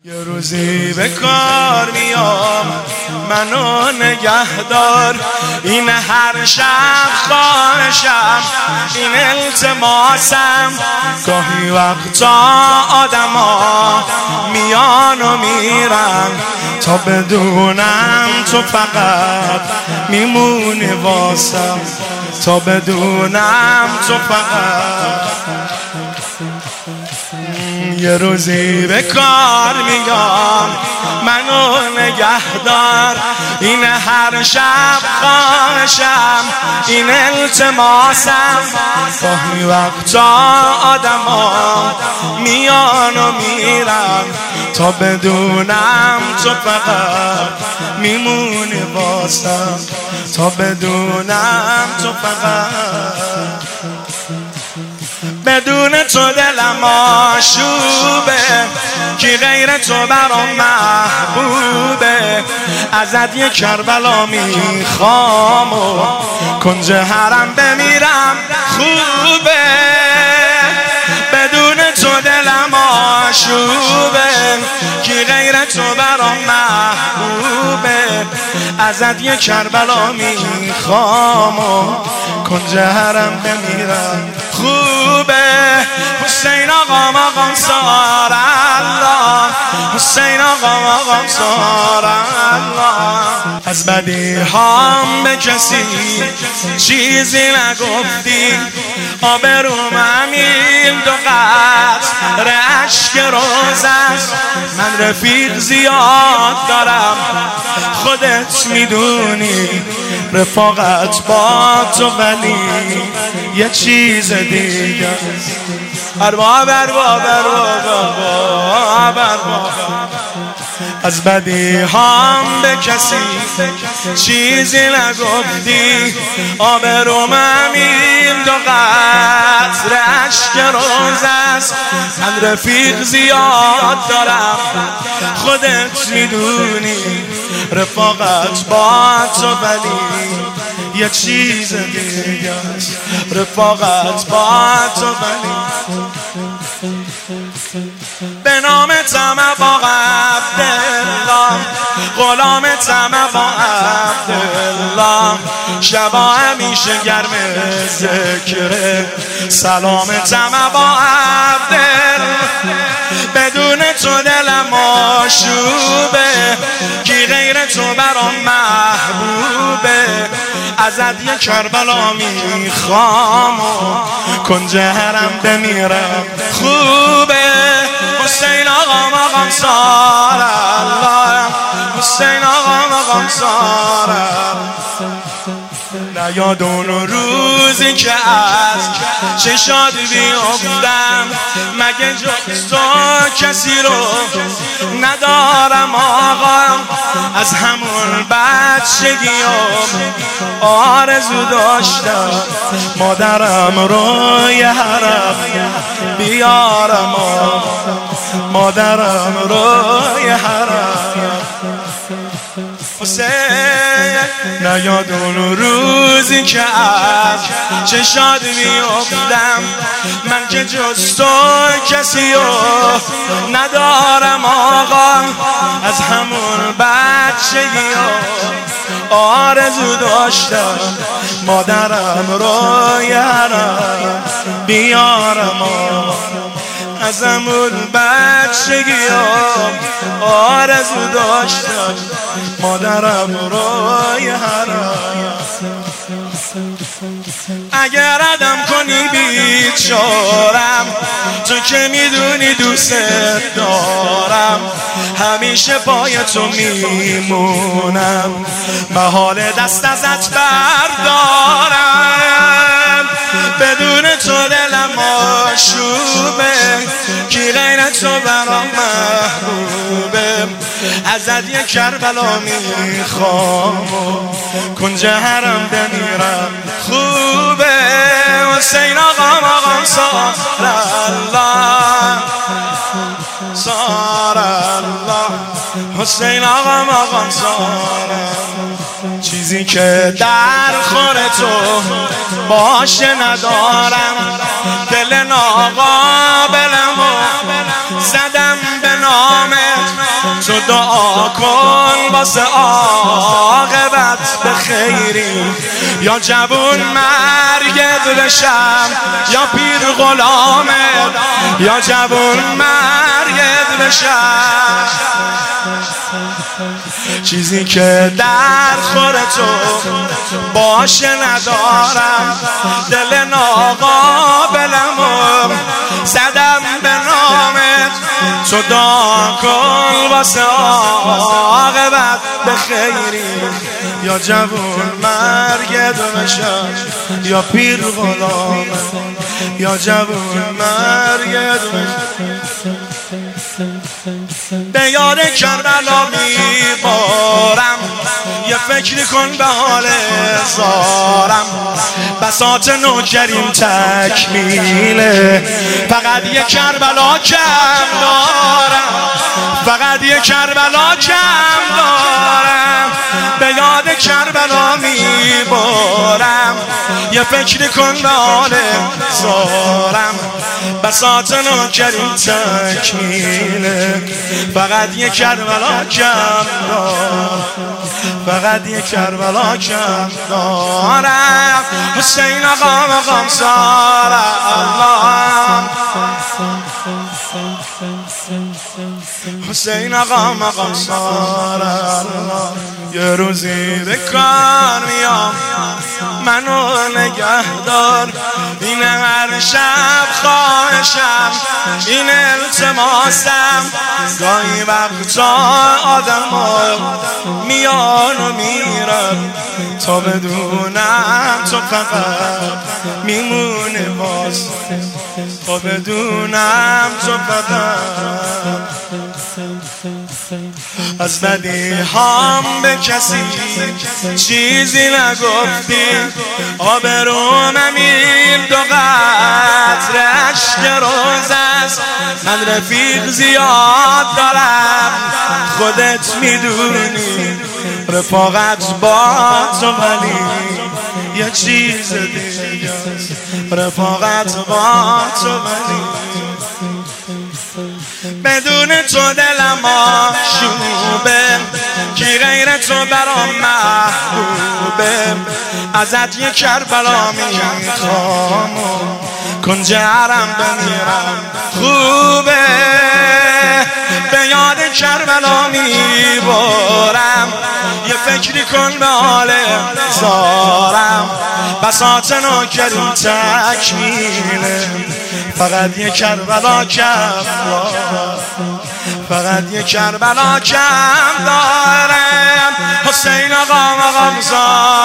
یه روزی به کار میام منو نگهدار، این هر شب خواهشم، این التماسم. گاهی وقتا آدما میان و میرن تا بدونم تو فقط میمونی واسم، تا بدونم تو فقط. یه روزی به کار میام منو نگهدار، این هر شب خواهشم، این التماسم. گاهی وقتا آدما میان و میرن تا بدونم تو فقط میمونی واسم، تا بدونم تو فقط. بدون تو دلم آشوبه، کی غیر تو برام محبوبه. ازت یه کربلا میخوام و کنج حرم بمیرم خوبه. بدون تو دلم آشوبه، کی غیر تو برام محبوبه. ازت یه کربلا میخوام و کنج حرم بمیرم خوبه. حسین آقا مقام سار الله، حسین آقا مقام سار الله. از بدی هام به کسی چیزی نگفتی، آبروم همین دو قطره اشک روز است. من رفیق زیاد دارم خودت میدونی، رفاقت با تو ولی یه چیز دیگه. ارباب ارباب ارباب ارباب. از بدی هم به کسی چیزی نگفتی، آبروم همین دو قطره اشک روز است. من رفیق زیاد دارم خودت میدونی، رفاقت با تو ولی یه چیز دیگه است. رفاقت با تو ولی به نام طمع با عبدالله، غلام طمع با عبدالله. شبا همیشه گرم ذکر سلام طمع با عبدالله. بدون تو دلم آشوبه، کی غیر تو برام محبوبه. ازت یه کربلا میخوام و کنج حرم بمیرم خوبه. حسین آقا مقام سار الله، حسین آقا مقام سار الله. نیاد اون روزی که از چشات بیفتم، مگه جز تو کسی رو ندارم آقا. از همون بچگیام آرزو داشتم مادرم رو یه حرم بیارم، مادرم رو یه حرم. حسین نیاد اون روزی که از چشات میافتم، من که جز تو کسی رو ندارم آقا. از همون بچگیام آرزو داشتم مادرم رو یه حرم بیارم. از همون بچگیام آرزو داشتم مادرم رو یه حرم. اگر عدم کنی بیچارم، تو که میدونی دوست دارم. همیشه پای تو میمونم، محال دست ازت بردارم. بدون تو دلم آشوبه، کی غیر تو برام محبوبه. ازت یه کربلا میخوام و کنج حرم بمیرم خوبه. حسین آقا مقام سار الله، سار الله. حسین آقا مقام سار الله. چیزی که در خور تو باشه ندارم، دل ناقابلمو زدم به نامت. دعا کن واسه عاقبت به خیری. یا جوون مرگت بشم یا پیر غلامت، یا جوون مرگت بشم. چیزی که در خور تو باشه ندارم، دل ناقابلمو زدم به نامت. تو دعا کن واسه عاقبت به خیری. یا جوون مرگت بشم یا پیر غلامت، یا جوون مرگت بشم. به یاد کربلا میبارم، یه فکری کن به حال زارم. بساط نوکریم تکمیله، فقط یه کربلا کم دارم، فقط یه کربلا کم دارم. به یاد کربلا میبارم، یه فکری کن به حال زارم. بساط نوکریم تکمیله، فقط یه کربلا کم دارم، فقط یه کربلا کم دارم. حسین آقا مقام سارا الله، حسین آقا مقام سارا الله. یه روزی به کار میام منو نگهدار، این هر شب خواهشم، این التماسم. گاهی وقتا آدم ها میان و میرن تا بدونم تو فقط میمونه باز، تا بدونم تو فقط. از بدی هم به کسی چیزی نگفتی، آبروم امیر دو قطره اشک روز است. من رفیق زیاد دارم خودت میدونی، رفاقت با تو ولی یه چیز دیگه است. رفاقت با تو ولی بدون تو دلم آشوبه، کی غیر تو برام محبوبه. ازت یه کربلا میخوام کنج حرم بمیرم خوبه. به یاد کربلا میبارم، یه فکری کن به حال زارم. بساط نوکریم تکمیله، فقط یه کربلا کم دارم، فقط یه کربلا کم دارم. حسین آقا مقام